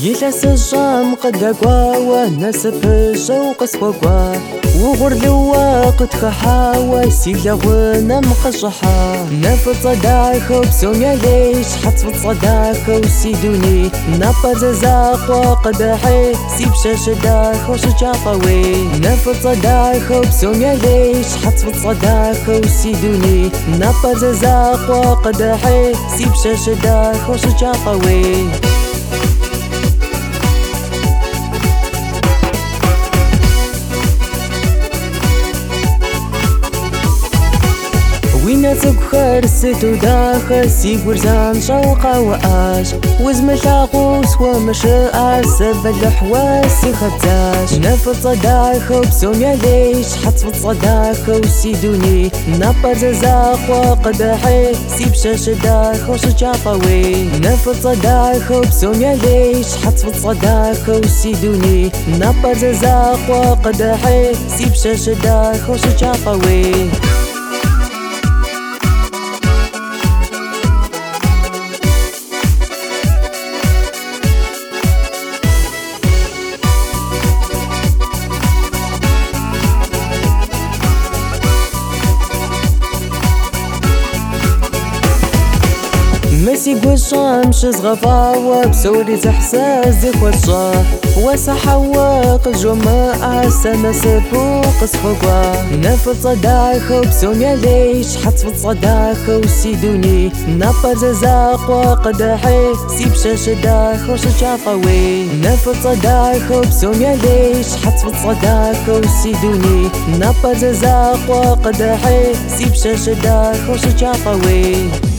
يلس الشام قد أقوى وناس بشوق سوقوا وغر لواقت خحاوى سيلا ونم قشحا نفط صداخة وبسوميا ليش حتصفت صداخة وسيدوني نبا زاق وقدحي سيب شاشة داخة وشجافوي نفط صداخة وبسوميا ليش حتصفت صداخة وسيدوني نبا زاق وقدحي سيب شاشة داخة وشجافوي وين تبخر ستو داخل سيب ورزان شوقة وآش وزم ثاقوس ومشاء سب الحواس خبزاش نفط صداخة وبسوميا ليش حتصفت صداخة وسيدوني نبا زاق وقدحي سيب شاشة داخة وشجافوي نفط صداخة وبسوميا ليش حتصفت صداخة وسيدوني نبا زاق وقدحي سيب شاشة داخة وشجافوي مسي قوشام غفاوة بسوري تحساس دي خوشا وسحواق الجماعة سما سبوق سفقوا نفط صداخة وبسوميا ليش حتصفت صداخة وسيدوني نبا زاق وقدحي سيب شاشة داخة وشجافوي نفط صداخة وبسوميا ليش حتصفت صداخة وسيدوني نبا زاق وقدحي سيب شاشة داخة وشجافوي